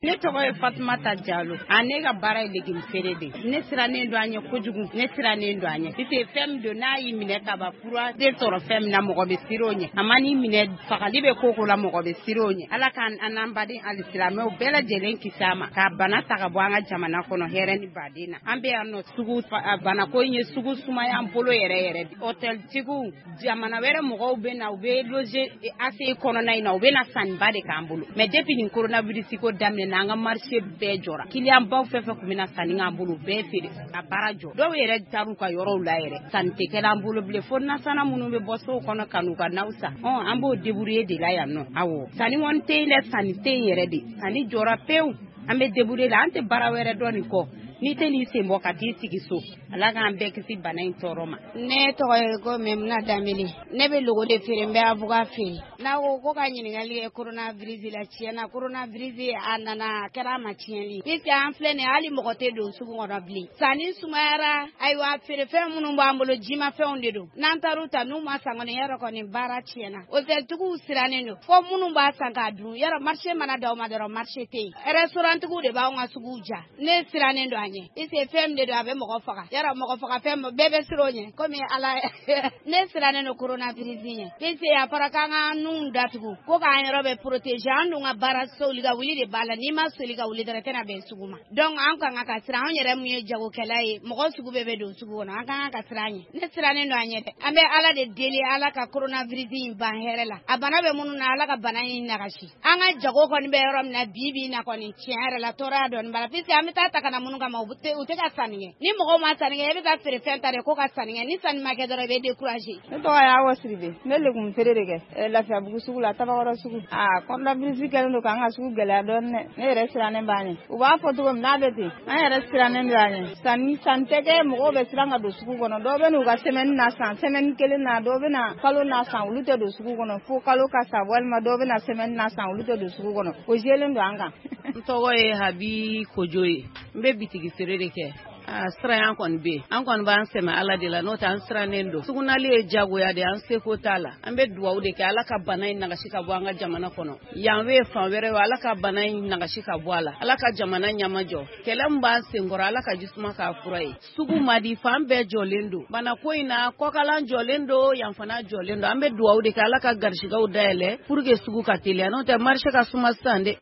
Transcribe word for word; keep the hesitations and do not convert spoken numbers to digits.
Ne tɔgɔ ye Fatumata Jalo. A ne ka baara ye légume feere de. Ne sirannen don an ɲɛ kojugu. Ne sirannen don an ɲɛ. C'était fɛn min don n'a y'i minɛ ka ban fura tɛ sɔrɔ fɛn min na mɔgɔ bɛ siran o ɲɛ. A ma n'i minɛ fagali bɛ ko ko la mɔgɔ bɛ siran o ɲɛ. Ala k'an an baden alisilamɛw bɛɛ lajɛlen kisi a ma. K'a bana ta ka bɔ an ka jamana kɔnɔ hɛrɛ ni baden na. An bɛ yan nɔ sugu bana ko in ye sugu sumaya an bolo yɛrɛ yɛrɛ de. Hôtel tigiw jamana wɛrɛ mɔgɔw bɛ na u bɛ loger A C kɔnɔna in na u bɛ na sanniba de k'an bolo. Mais depuis nin coronavirus ko daminɛ an ka marché bɛɛ jɔra. Client baw fɛn fɛn kun bɛ na sanni k'an bolo bɛɛ feere a baara jɔ. Dɔw yɛrɛ taar'u ka yɔrɔw la yɛrɛ. Sanni tɛ kɛla an bolo bilen fo nasana minnu bɛ bɔ sow kɔnɔ ka n'u ka naw san. Ɔn an b'o débrouiller de la yan nɔ. Awɔ. Sanni kɔni tɛ yen dɛ, sanni tɛ yen yɛrɛ de. Sanni jɔra pewu. An bɛ débrouiller la, an tɛ baara wɛrɛ dɔn nin kɔ. N'i tɛ n'i sen bɔ ka t'i sigi so. Ala k'an bɛɛ kisi bana in tɔɔrɔ ma. Ne tɔgɔ ye ko Memuna Danbele. Ne bɛ logo de feere, n bɛ avocat feere. N'a ko ko ka ɲininkali kɛ coronavirus la, tiɲɛna coronavirus a nana a kɛra a ma tiɲɛli. Puisque an filɛ nin ye hali mɔgɔ tɛ don sugu kɔnɔ bilen. Sanni sumayara, ayiwa feerefɛn minnu b'an bolo jimafɛnw de don. N'an taar'u ta n'u ma san kɔni yɔrɔ kɔni baara tiɲɛna. Hôteltigiw sirannen don. Fo minnu b'a san k'a dun. Yɔrɔ marché mana d'aw ma dɔrɔn marché tɛ yen. Restauranttigiw de b'anw ka suguw ja. Ne sirannen don an ɲɛ. Ise fɛn min de don a bɛ mɔgɔ faga. Yɔrɔ mɔgɔ faga fɛn bɛɛ bɛ siran o ɲɛ. Komi Ala ne sirannen don coronavirus ɲɛ. Puisque a fɔra k'an ka nun datugu. Ko k'an yɔrɔ bɛ protéger. An dun ka baara soli ka wuli de b'a la. N'i ma soli ka wuli dɔrɔn tɛna bɛn sugu ma. Donc an kan ka siran an yɛrɛ mun ye jagokɛla ye. Mɔgɔ sugu bɛɛ bɛ don sugu kɔnɔ. An kan ka siran an ɲɛ. Ne sirannen don an ɲɛ dɛ. An bɛ Ala de deli Ala ka coronavirus in ban hɛrɛ la. A bana bɛ minnu na Ala ka bana in nagasi. An ka jago kɔni bɛ yɔrɔ min na bi bi in na kɔni tiɲɛ yɛrɛ la tɔɔrɔya dɔɔni b'a la. Puisque an bɛ taa ta ka na minnu kama u tɛ ka sanni kɛ. Ni mɔgɔw ma sanni kɛ, e bɛ taa feere fɛn ta de ko ka sanni kɛ. Ni sanni ma kɛ dɔrɔn i bɛ décourager. Ne tɔgɔ ye Awa Sidibe. Ne légume feere de kɛ. Lafiyabugu sugu la, Tabakɔrɔ sugu. Ah, coronavirus kɛlen don k'an ka sugu gɛlɛya dɔɔni dɛ. Ne yɛrɛ sirannen b'an ɲɛ. U b'a fɔ cogo min n'a bɛ ten. An yɛrɛ sirannen don an ɲɛ. Sanni sanni tɛ kɛ mɔgɔw bɛ siran ka don sugu kɔnɔ. Dɔw bɛ n'u ka semaine na san, semaine kelen na, dɔw bɛ na kalo na san, olu tɛ don sugu kɔnɔ. Fo kalo ka sa walima dɔw bɛ na semaine na san, olu tɛ don sugu kɔnɔ. O jɛlen don an kan. N tɔgɔ ye Habi Kojo ye. N bɛ bitigi feere de kɛ. Ah, siran kɔni bɛ yen. An kɔni b'an sɛmɛ Ala de la n'o tɛ an sirannen don. Sugunali ye jagoya de, an seko t'a la. An bɛ dugawu de kɛ Ala ka bana in nagasi ka bɔ an ka jamana kɔnɔ. Yan bɛ fan wɛrɛ ye Ala ka bana in nagasi ka bɔ a la. Ala ka jamana ɲɛma jɔ. Kɛlɛ min b'an senkɔrɔ Ala ka jisuma k'a fura ye. Sugu ma di fan bɛɛ jɔlen don. Bana ko in na kɔkalan jɔlen don, yan fana jɔlen don. An bɛ dugawu de kɛ Ala ka garisigɛw dayɛlɛ pour que sugu ka teliya n'o tɛ marché ka suma sisan dɛ.